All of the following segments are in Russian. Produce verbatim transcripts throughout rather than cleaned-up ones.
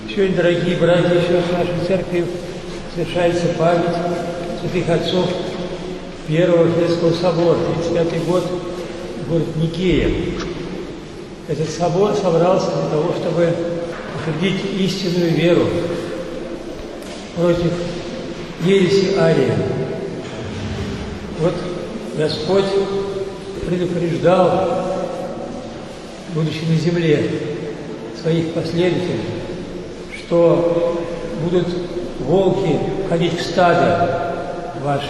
Сегодня, дорогие братья, еще в нашей церкви совершается память святых отцов Первого Вселенского собора, тридцать пятый год, город Никея. Этот собор собрался для того, чтобы утвердить истинную веру против ереси Ария. Вот Господь предупреждал, будучи на земле, своих последователей, что будут волки ходить в стадо ваше.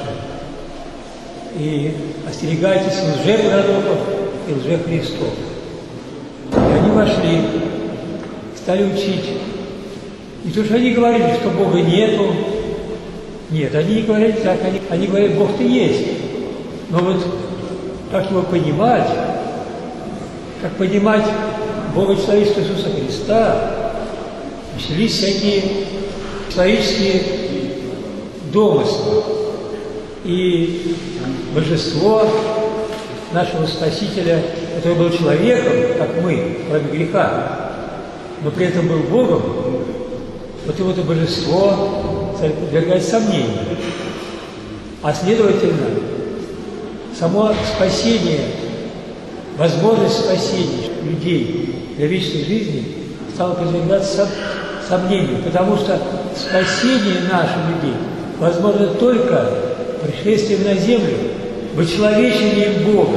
И остерегайтесь лжепророков и лжехристов. И они вошли, стали учить. И то, что они говорили, что Бога нету. Нет, они не говорили так, они, они говорят, Бог-то есть. Но вот как его понимать, как понимать Бога человечества Иисуса Христа, начались всякие человеческие домыслы. И божество нашего Спасителя, который был человеком, как мы, кроме греха, но при этом был Богом, вот его это божество подвергает сомнению. А следовательно, само спасение, возможность спасения людей для вечной жизни стало подвергаться сомнению, потому что спасение наших людей возможно только пришествием на землю, вычеловечением Бога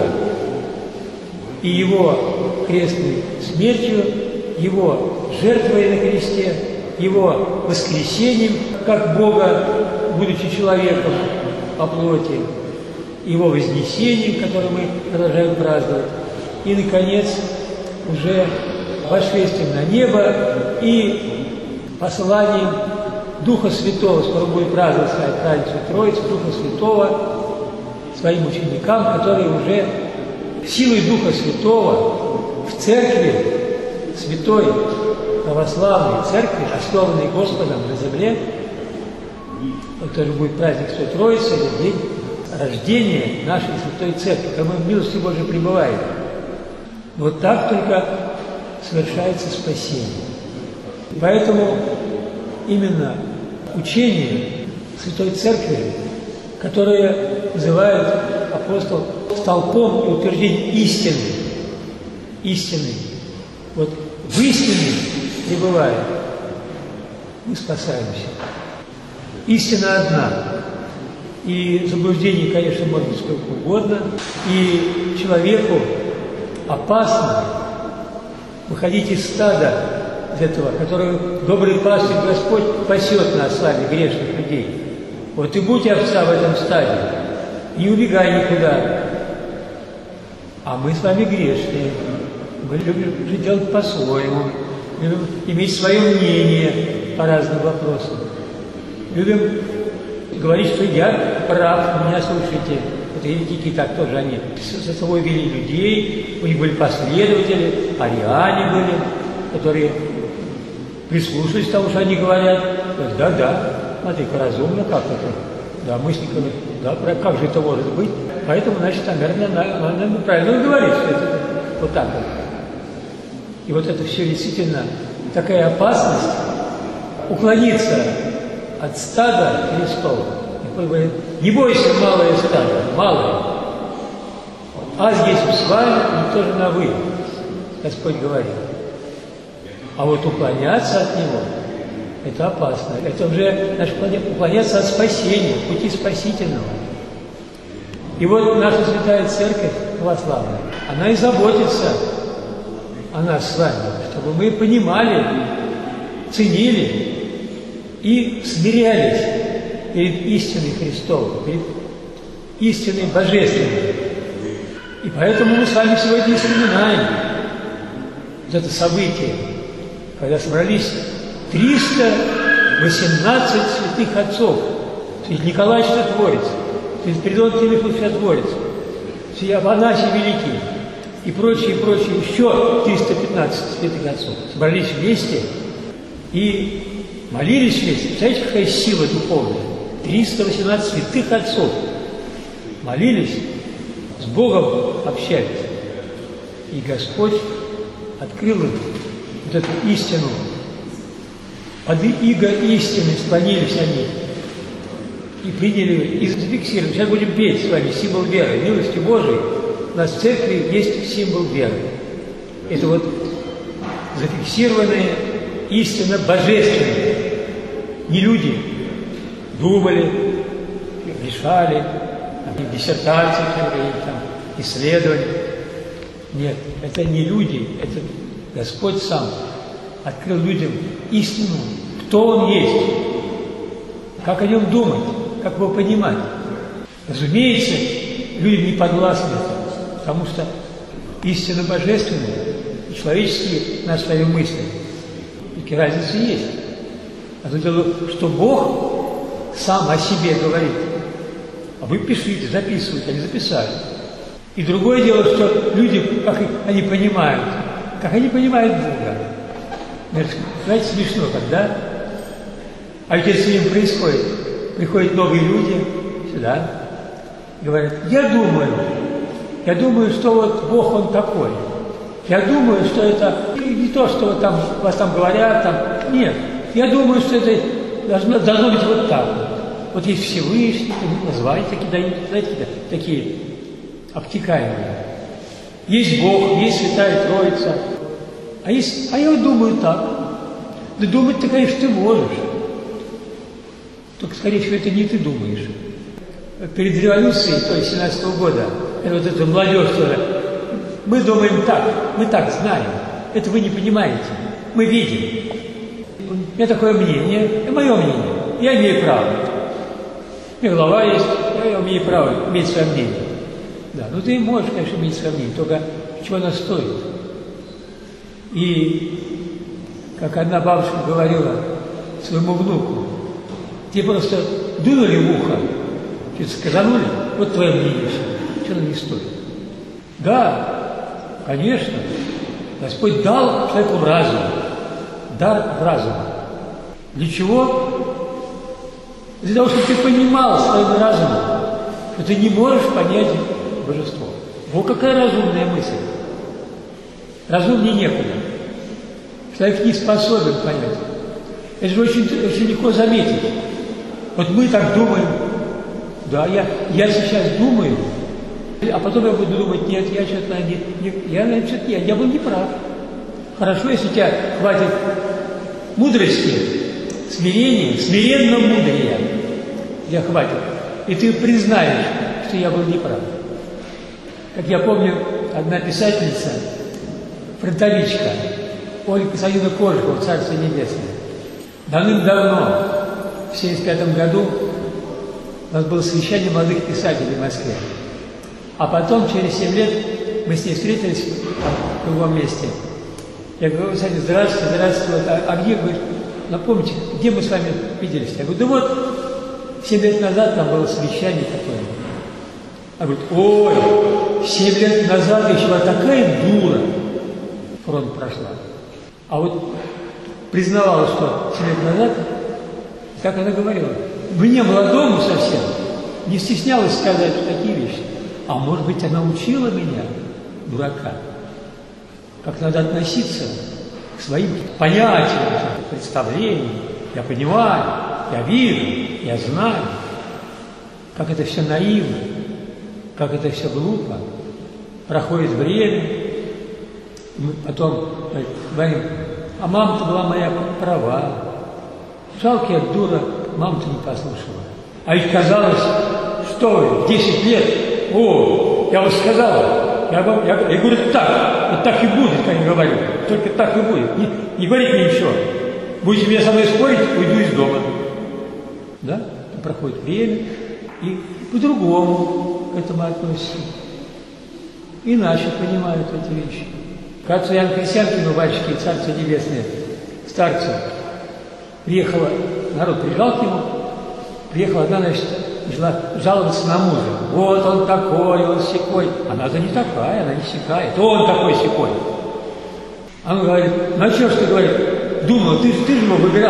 и Его крестной смертью, Его жертвой на кресте, Его воскресением, как Бога, будучи человеком по плоти, Его вознесением, которое мы продолжаем праздновать, и, наконец, уже восшествием на небо и посланием Духа Святого, скоро будет праздновать Троицу Троицу, Духа Святого своим ученикам, которые уже силой Духа Святого в церкви, святой православной церкви, основанной Господом на земле, вот тоже будет праздник Святой Троицы, это день рождения нашей Святой Церкви, когда мы в милости Божией пребываем. Вот так только совершается спасение. Поэтому именно учение Святой Церкви, которое называет апостол столпом и утверждением истины, истины, вот в истине пребывая, мы спасаемся. Истина одна. И заблуждений, конечно, может быть сколько угодно. И человеку опасно выходить из стада из этого, который добрый пастырь Господь пасет нас с вами, грешных людей. Вот и будь овца в этом стаде, не убегай никуда. А мы с вами грешные. Мы любим жить делать по-своему, любим иметь свое мнение по разным вопросам. Любим говорить, что я прав, меня слушайте. Это еретики так тоже, они со собой вели людей, у них были последователи, ариане были, которые прислушались к тому, что они говорят. Говорят, да-да, смотри-ка, разумно, как это? Да, мысликами, да, как же это может быть? Поэтому, значит, наверное, наверное, правильно говорит, что это вот так вот. И вот это все действительно такая опасность уклониться от стада Христова. Не бойся, малое стадо, малое. А здесь с вами, и тоже на вы, Господь говорит. А вот уклоняться от Него, это опасно. Это уже наш уклоняться от спасения, пути спасительного. И вот наша Святая Церковь православная, она и заботится о нас с вами, чтобы мы понимали, ценили и смирялись перед истиной Христовой, перед истиной Божественной. И поэтому мы с вами сегодня вспоминаем вот это событие, когда собрались триста восемнадцать святых отцов, святый Николай Чудотворец, святый Спиридон Тимофей Чудотворец, святый Афанасий Великий и прочие, прочие, еще триста пятнадцать святых отцов собрались вместе и молились вместе. Представляете, какая сила духовная? триста восемнадцать святых отцов молились, с Богом общались. И Господь открыл им вот эту истину Под иго истины склонились они и приняли и зафиксировали. Сейчас будем петь с вами символ веры. Милости Божией у нас в церкви есть символ веры. Это вот зафиксированные истинно божественные. Не люди думали, решали, там, диссертации, там, исследования. Нет, это не люди, это Господь сам открыл людям истину, кто Он есть, как о Нем думать, как Его понимать. Разумеется, люди не подвластны, потому что истина божественная и человеческие на свои мысли. И разница есть. А то дело, что Бог сам о себе говорит, а вы пишите, записываете, они записали. И другое дело, что люди, как они понимают, как они понимают Бога. Знаете, смешно, когда, а ведь если им происходит, приходят новые люди сюда, говорят, я думаю, я думаю, что вот Бог Он такой. Я думаю, что это не то, что вот там, вас там говорят, там, нет. Я думаю, что это должно, должно быть вот так. Вот есть Всевышний, названия такие, знаете, такие обтекаемые. Есть Бог, есть Святая Троица. А, есть, а я вот думаю так. Да думать-то, конечно, ты можешь. Только, скорее всего, это не ты думаешь. Перед революцией, то есть семнадцатого года, это вот эта молодежь тоже, мы думаем так, мы так знаем. Это вы не понимаете. Мы видим. У меня такое мнение, это мое мнение. Я имею право. У меня голова есть, я имею право иметь свое мнение. Да, ну ты можешь, конечно, иметь свое мнение, только чего оно стоит. И, как одна бабушка говорила своему внуку, тебе просто дунули в ухо, что-то сказанули, вот твое мнение, что оно не стоит. Да, конечно, Господь дал человеку разум, дар разума. Для чего? Для того, чтобы ты понимал своим разумом, что ты не можешь понять божество. Вот какая разумная мысль. Разумнее некуда. Человек не способен понять. Это же очень, очень легко заметить. Вот мы так думаем. Да, я, я сейчас думаю, а потом я буду думать, нет, я что-то, не, не, я, наверное, что-то, я, я был не прав. Хорошо, если у тебя хватит мудрости, смирения, смиренного мудрия, тебя хватит, и ты признаешь, что я был неправ. Как я помню, одна писательница, фронтовичка, Ольга Константиновна Кожикова, Царство Небесное, давным-давно, в семьдесят пятом году, у нас было совещание молодых писателей в Москве. А потом, через семь лет, мы с ней встретились в другом месте. Я говорю, Саня, здравствуйте, здравствуйте. А, а где, говорит, напомните, где мы с вами виделись? Я говорю, да вот, семь лет назад там было совещание такое. Она говорит, ой, семь лет назад еще была такая дура, фронт прошла. А вот признавала, что семь лет назад, как она говорила, мне, молодому совсем, не стеснялась сказать такие вещи. А может быть, она учила меня, дурака, как надо относиться к своим понятиям, представлениям. Я понимаю, я вижу, я знаю, как это все наивно, как это все глупо. Проходит время, мы потом говорим, а мама-то была моя права. Жалко, я дура, мама-то не послушала. А ведь казалось, что в десять лет, о, я вот сказала, я, я, я говорю так, вот так и будет, как я говорю, только так и будет. Не, не говорите мне ничего. Будете меня со мной спорить, уйду из дома. Да? Проходит время, и по-другому к этому относятся. Иначе понимают эти вещи. К отцу Иоанну Христианкину, батюшке, Царство Небесное, старцу, приехала, народ приезжал к нему, приехала одна, значит, начала жаловаться на мужа. Вот он такой, он сякой. Она-то не такая, она не сякая. То он такой сякой. Она говорит, ну что ж ты, говорит, думал, ты, ты же его выбирал.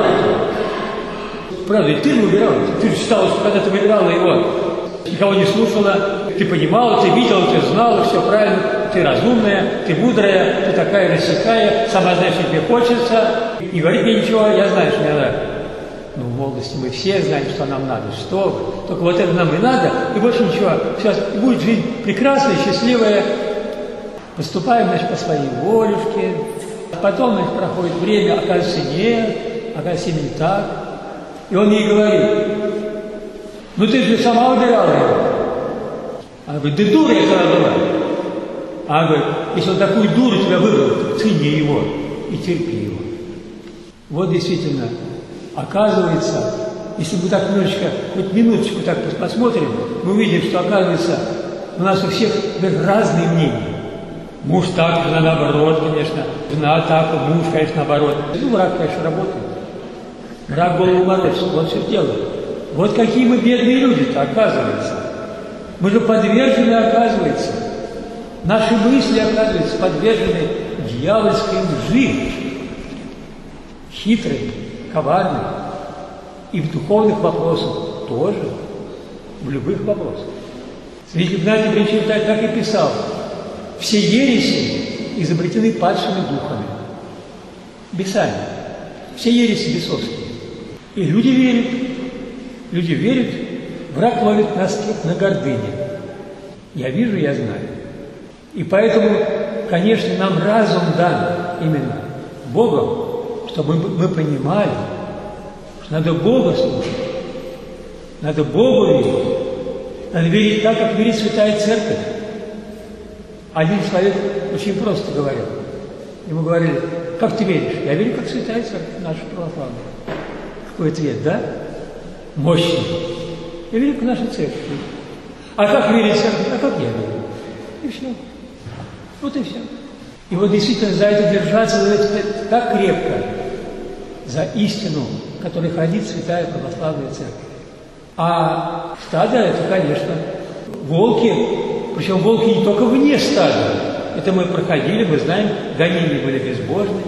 Правда, ты же выбирал. Ты же считала, что когда ты выбирала его, никого не слушала, ты понимала, ты видела, ты знала, все правильно. ты разумная, ты мудрая, ты такая рассекая, сама знаешь, что тебе хочется, не говори мне ничего, я знаю, что мне надо. Ну, в молодости мы все знаем, что нам надо, что вы. Только вот это нам и надо, и больше ничего. Сейчас будет жизнь прекрасная, счастливая. Поступаем, значит, по своей волюшке. Потом, значит, проходит время, оказывается, нет, оказывается, именно так. И он ей говорит: ну ты же сама выбирала его. Она говорит: да дура я тогда была. Она говорит: если он такую дуру тебя выбрал, то цени его и терпи его. Вот действительно, оказывается, если мы так немножечко, хоть минуточку так посмотрим, мы увидим, что, оказывается, у нас у всех разные мнения. Муж так, жена наоборот, конечно, жена так, муж, конечно, наоборот. Ну, враг, конечно, работает. Враг голову морочит, вот все дело. Вот какие мы бедные люди-то, оказывается. Мы же подвержены, оказывается. Наши мысли, оказывается, подвержены дьявольской лжи. Хитрой, коварной. И в духовных вопросах тоже. В любых вопросах. Святитель Игнатий Бринчанин так и писал: все ереси изобретены падшими духами. Бесами. Все ереси бесовские. И люди верят. Люди верят. Враг ловит нас на гордыне. Я вижу, я знаю. И поэтому, конечно, нам разум дан именно Богом, чтобы мы понимали, что надо Бога слушать, надо Богу верить, надо верить так, как верит Святая Церковь. Один человек очень просто говорил. Ему говорили: как ты веришь? Я верю, как Святая Церковь, наша православная. Какой ответ, да? Мощный. Я верю, как наша Церковь. А как верит Церковь? А как я верю? И все. Вот и все. И вот действительно за это держаться, за это так крепко, за истину, которой хранит Святая Православная Церковь. А стадо — это, конечно, волки, причем волки не только вне стада. Это мы проходили, мы знаем, гонения были безбожны.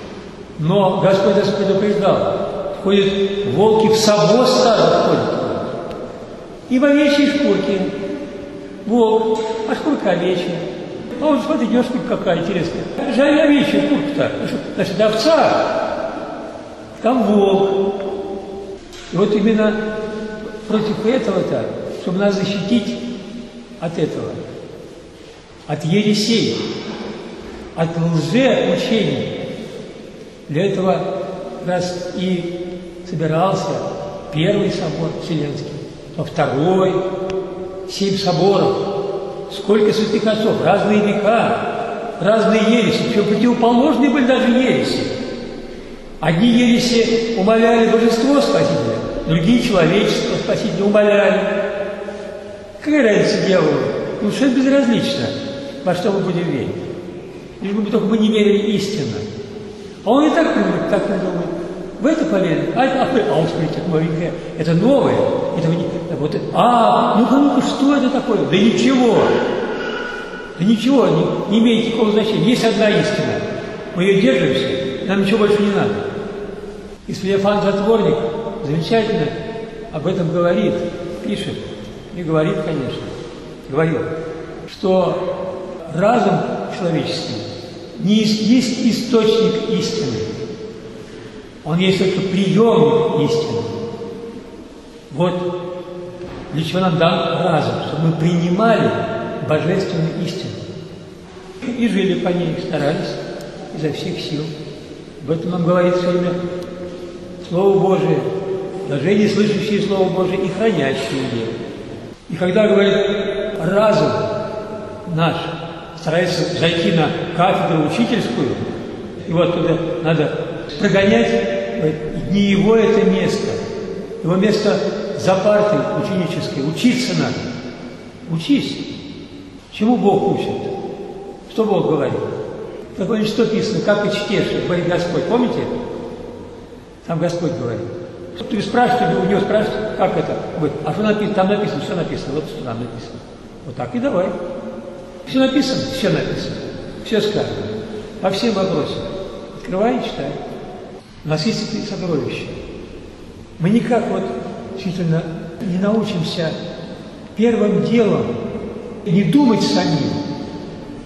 Но Господь нас предупреждал: ходят волки в само стадо, входят. И в овечьей шкурке волк, а шкурка овечья. А вот смотри, идешь, какая интересная. Жаль, овечья шкурка-то. Значит, овца, там волк. И вот именно против этого-то, чтобы нас защитить от этого, от ересей, от лжеучений, для этого раз и собирался Первый собор Вселенский, а второй, семь соборов, сколько святых отцов, разные века, разные ереси, причем противоположные были даже ереси. Одни ереси умаляли божество Спасителя, другие человечество Спасителя умаляли. Какая разница дьяволу? Ну, совершенно безразлично, во что мы будем верить. Лишь бы только мы не верили истинно. А он и так привык, так придумает. В это поверили, а, а, а он смотрит, это новенькое, это новое, это, вот, а, ну-ка, ну-ка, что это такое? Да ничего, да ничего, не, не имеет никакого значения. Есть одна истина, мы ее держимся, нам ничего больше не надо. И Феофан Затворник замечательно об этом говорит, пишет, и говорит, конечно, говорил, что разум человеческий не есть источник истины. Он есть только приемник истины. Вот для чего нам дан разум, чтобы мы принимали божественную истину. И жили по ней, старались изо всех сил. Об этом нам говорит все время Слово Божие, блаженные слышащие Слово Божие и хранящие его. И когда, говорит, разум наш старается зайти на кафедру учительскую, его оттуда надо прогонять, не его это место. Его место за партой ученической. Учиться надо. Учись. Чему Бог учит? Что Бог говорит? Так он что написано? Как ты чтешь, говорит Господь. Помните? Там Господь говорит. Ты спрашиваешь, у него спрашиваешь, как это? Говорит, а что написано? Там написано, что написано? Вот что там написано. Вот так и давай. Все написано? Все написано. Все сказано. По всем вопросам. Открывай и читай. У нас есть эти сокровища. Мы никак вот действительно не научимся первым делом не думать самим,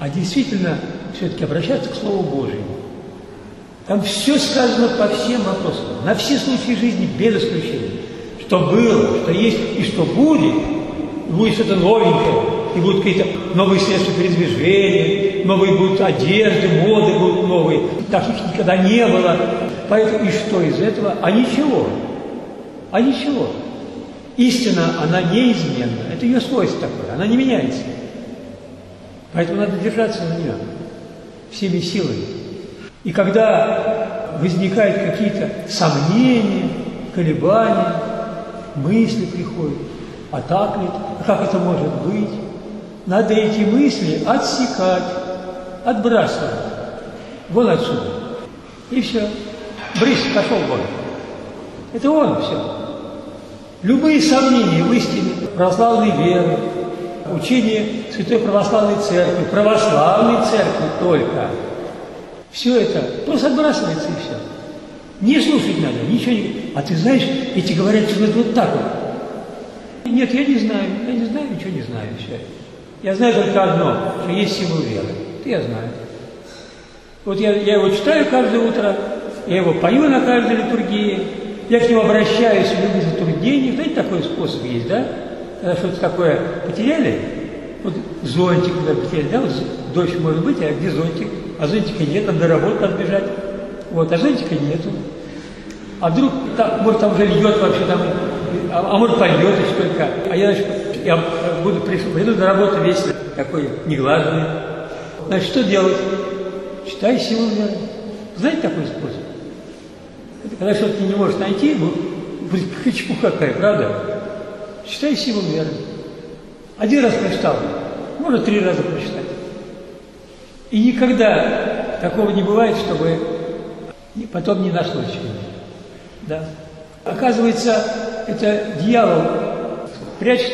а действительно все-таки обращаться к Слову Божьему. Там все сказано по всем вопросам, на все случаи жизни без исключения. Что было, что есть и что будет, будет что-то новенькое, и будут какие-то новые средства передвижения, новые будут одежды, моды будут новые, таких никогда не было. Поэтому и что из этого? А ничего. А ничего. Истина, она неизменна. Это ее свойство такое, она не меняется. Поэтому надо держаться на нее всеми силами. И когда возникают какие-то сомнения, колебания, мысли приходят, а так ли, а как это может быть? Надо эти мысли отсекать, отбрасывать. Вон отсюда. И все. Брысь, пошел вон. Это он все. Любые сомнения в истине православной веры, учение Святой Православной Церкви, православной Церкви только. Все это просто отбрасывается и все. Не слушать надо, ничего не... А ты знаешь, эти говорят, что это вот так вот. Нет, я не знаю, я не знаю, ничего не знаю. Все. Я знаю только одно, что есть символ веры. Это я знаю. Вот я, я его читаю каждое утро, я его пою на каждой литургии, я к нему обращаюсь в любых затруднениях. Знаете, такой способ есть, да? Когда что-то такое потеряли, вот зонтик, когда потеряли, да, вот дождь может быть, а где зонтик? А зонтика нет, надо на работу отбежать. Вот, а зонтика нету. А вдруг, там, может, там уже льет вообще, там, а, а может, польет еще только. А я, значит, я буду пришел, приду на работу весь такой неглаженный. Значит, что делать? Читай силу веры. Знаете такой способ? Это когда что-то ты не можешь найти, будет чепуха какая, правда? Читай силу веры. Один раз прочитал, можно три раза прочитать. И никогда такого не бывает, чтобы потом не нашлось чего-нибудь. Да. Оказывается, это дьявол прячет.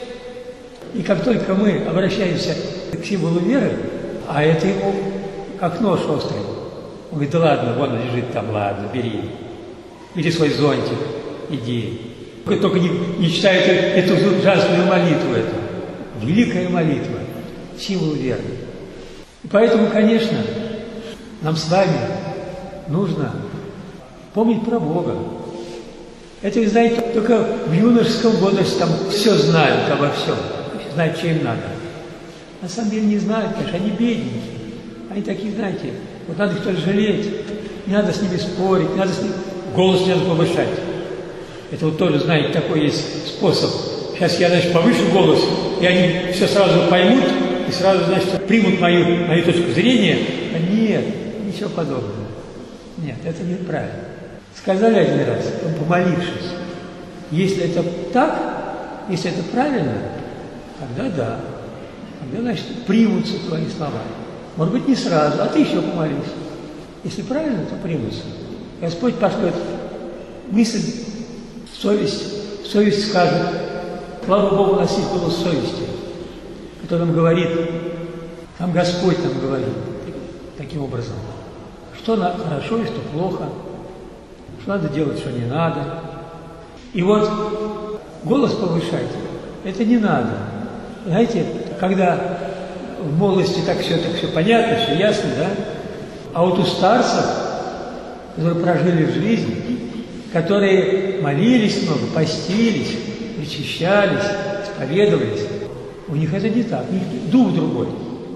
И как только мы обращаемся к символу веры, а это ему как нож острый. Он говорит, да ладно, вон он лежит там, ладно, бери. Бери свой зонтик, иди. Только не, не читай эту, эту ужасную молитву, эту. Великая молитва, символ веры. И поэтому, конечно, нам с вами нужно помнить про Бога. Это, вы знаете, только в юношеском возрасте там все знают обо всем, знают, что им надо. На самом деле не знают, конечно, они бедненькие. Они такие, знаете, вот надо их тоже жалеть, не надо с ними спорить, не надо с ними, голос не надо повышать. Это вот тоже, знаете, такой есть способ. Сейчас я, значит, повышу голос, и они все сразу поймут, и сразу, значит, примут мою, мою точку зрения. А нет, ничего подобного. Нет, это неправильно. Сказали один раз, помолившись, если это так, если это правильно, тогда да. Тогда, значит, примутся твои слова. Может быть, не сразу, а ты еще помолись. Если правильно, то примутся. Господь пошлет мысль, совесть, совесть скажет. Слава Богу, у нас есть голос совести, который нам говорит, там Господь нам говорит таким образом, что хорошо и что плохо, что надо делать, что не надо. И вот голос повышать, это не надо. Знаете, когда в молодости так все, так все понятно, все ясно, да? А вот у старцев, которые прожили жизнь, которые молились много, постились, причащались, исповедовались, у них это не так, у них дух другой.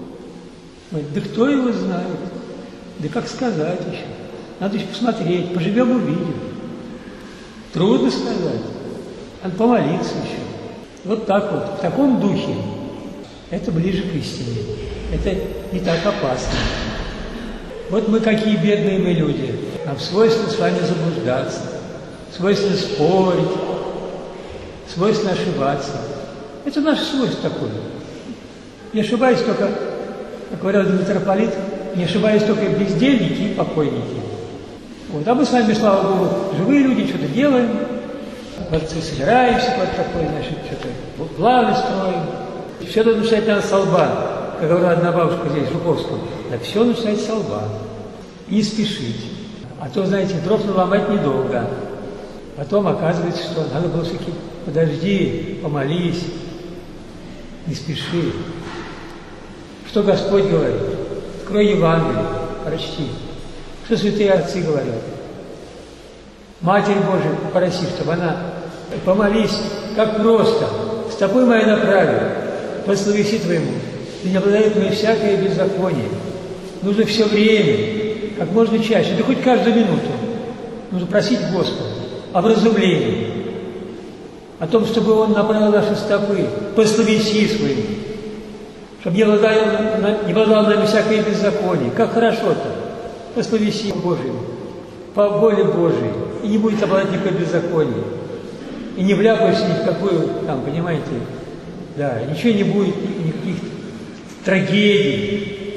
Да кто его знает? Да как сказать еще? Надо еще посмотреть, поживем, увидим. Трудно сказать. Надо помолиться еще. Вот так вот, в таком духе. Это ближе к истине. Это не так опасно. Вот мы какие бедные мы люди. Нам свойственно с вами заблуждаться, свойственно спорить, свойственно ошибаться. Это наше свойство такое. Не ошибаюсь только, как говорил митрополит, не ошибаюсь только бездельники и покойники. Вот. А мы с вами, слава Богу, живые люди, что-то делаем, вот собираемся, вот такое, значит, что-то планы строим. Все это начинать надо с лба. Как говорила одна бабушка здесь, в Жуковском. Да все начинать с лба. И не спешить. А то, знаете, дров наломать недолго. Потом оказывается, что надо было все-таки подожди, помолись, не спеши. Что Господь говорит? Открой Евангелие, прочти. Что святые отцы говорят? Матерь Божию проси, чтобы она помолись, как просто, с тобой моя направи, по словеси твоему, и не обладает мне всякое беззаконие. Нужно все время, как можно чаще, да хоть каждую минуту, нужно просить Господа о вразумлении, о том, чтобы Он направил наши стопы по словеси своему, чтобы не обладал, не обладал нами всякое беззаконие. Как хорошо-то, по словеси Божьему, по воле Божией, и не будет обладать никакой беззакония. И не вляпаешься ни в какую, там, понимаете, да, ничего не будет, никаких трагедий,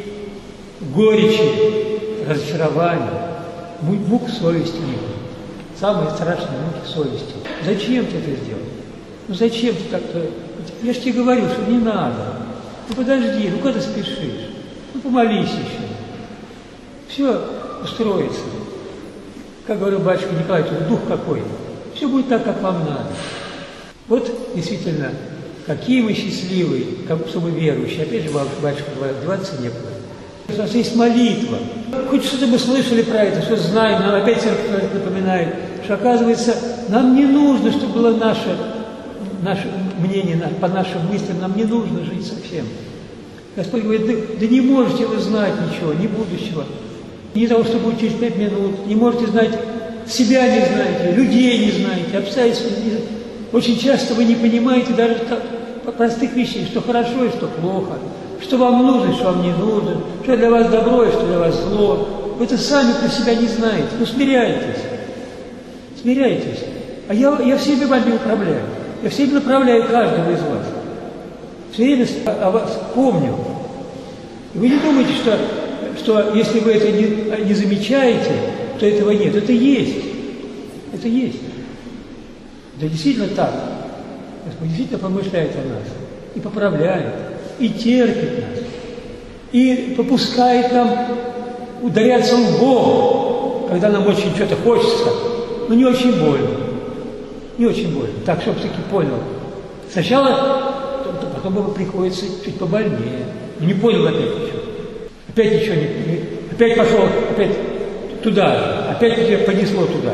горечи, разочарований, мук совести не будет. Самые страшные муки совести. Зачем ты это сделал? Ну зачем ты так-то? Я же тебе говорю, что не надо. Ну подожди, ну куда ты спешишь? Ну помолись еще. Все устроится. Как говорил батюшка Николай, дух какой. Все будет так, как вам надо. Вот действительно, какие мы счастливые, как что мы верующие. Опять же, батюшка говорил, деваться некуда. У нас есть молитва. Хоть что-то мы слышали про это, что знаем, нам опять церковь напоминает, что, оказывается, нам не нужно, чтобы было наше, наше мнение, по нашим мыслям, нам не нужно жить совсем. Господь говорит, да, да не можете вы знать ничего, ни будущего, ни того, что будет через пять минут, не можете знать, себя не знаете, людей не знаете, обстоятельств не знаете. Очень часто вы не понимаете даже простых вещей, что хорошо и что плохо, что вам нужно, что вам не нужно, что для вас добро и что для вас зло. Вы это сами про себя не знаете. Ну, смиряйтесь. Смиряйтесь. А я, я всеми вами управляю. Я всеми направляю каждого из вас. Все время о вас помню. И вы не думаете, что, что если вы это не, не замечаете, то этого нет. Это есть. Это есть. Это действительно так. Господь действительно помышляет о нас. И поправляет. И терпит нас. И попускает нам ударяться лбом, когда нам очень что-то хочется. Но не очень больно. Не очень больно. Так, чтобы все-таки понял. Сначала, потом ему приходится чуть побольнее. Не понял опять ничего. Опять ничего не... Опять пошел, опять туда же. Опять тебя понесло туда.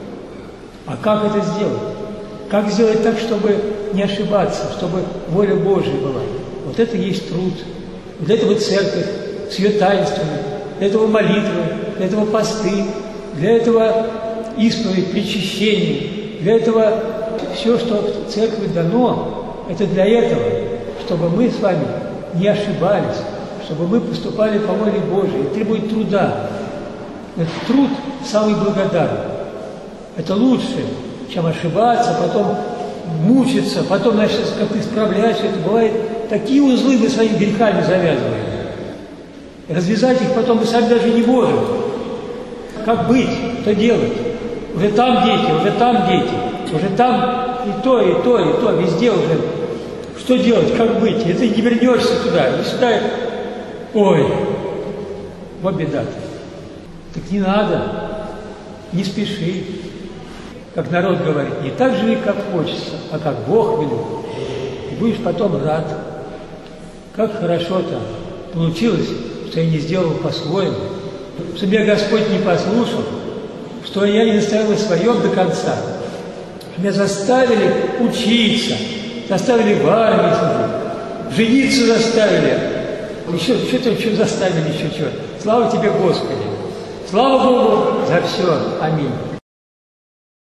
А как это сделать? Как сделать так, чтобы не ошибаться, чтобы воля Божия была? Вот это есть труд. Для этого церковь с ее таинствами, для этого молитвы, для этого посты, для этого исповедь, причащение, для этого все, что в церкви дано, это для этого, чтобы мы с вами не ошибались, чтобы мы поступали по воле Божией. Это требует труда. Этот труд самый благодарный. Это лучше, чем ошибаться, потом мучиться, потом, значит, как ты справляешься. Это бывает, такие узлы мы своими грехами завязываем. Развязать их потом мы сами даже не можем. Как быть? Что делать? Уже там дети, уже там дети, уже там и то, и то, и то, везде уже. Что делать? Как быть? И ты не вернешься туда, и сюда. Ой, вот беда-то. Так не надо, не спеши. Как народ говорит, не так живи, как хочется, а как Бог велел. И будешь потом рад. Как хорошо-то получилось, что я не сделал по-своему, что меня Господь не послушал, что я не настоял на своем до конца, что меня заставили учиться, заставили в армии служить, жениться заставили, еще что-то еще заставили, еще чего. Слава тебе, Господи! Слава Богу за все! Аминь!